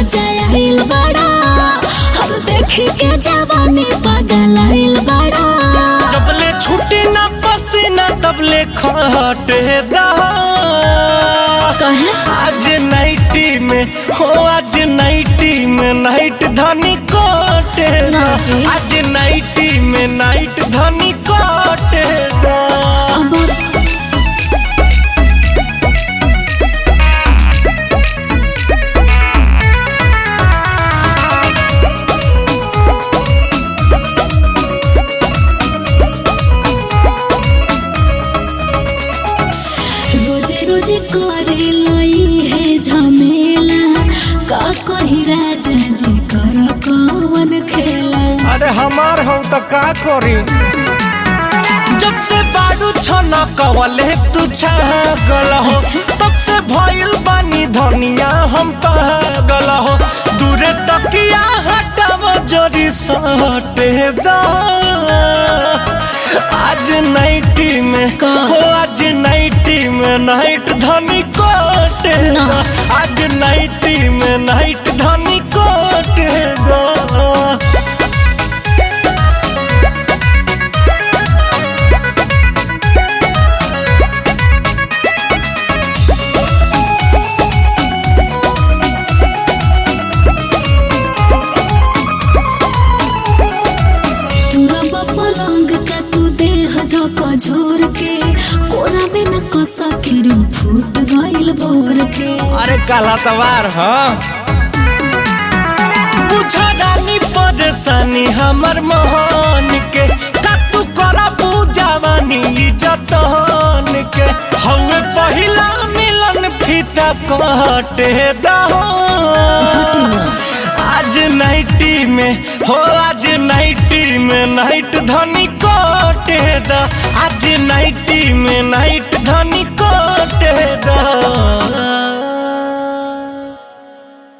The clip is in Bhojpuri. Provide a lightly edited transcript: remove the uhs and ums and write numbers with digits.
मजा आइल बड़ा हर देखी के जवानी पागल आइल बड़ा जबले छुटे ना पसीना तबले खटे रहा कहे आज नाइटी में हो आज नाइटी में नाइट धनी कोटे ना जी। आज नाइटी में नाइट धनी कोटे दा रोजे करे लई है झमेला का कही राजा जी कर कौन खेला अरे हमार हम तो का करी जब से बाडू छना कवले तू छागल हो तब से भइल बानी धनिया हम पागल हो दूरे तकिया हटाव जोरी सटे दा आज नाइटी में हो आज नाइटी में नाइट धनी कोटे दा आज नाइटी में नाइट धनी कोटे दा झोर के कोरा में न कसा के फूट गइल भोर के अरे काला तवार हाँ बुझा रानी परेशानी हमर मोहन के तू करा पूजावानी जतन के हवे पहिला मिलन फीता कटे दहो आज नाइटी में हो आज नाइटी में नाइट धनी कोटे दा आज नाइटी में नाइट धनी कोटे दा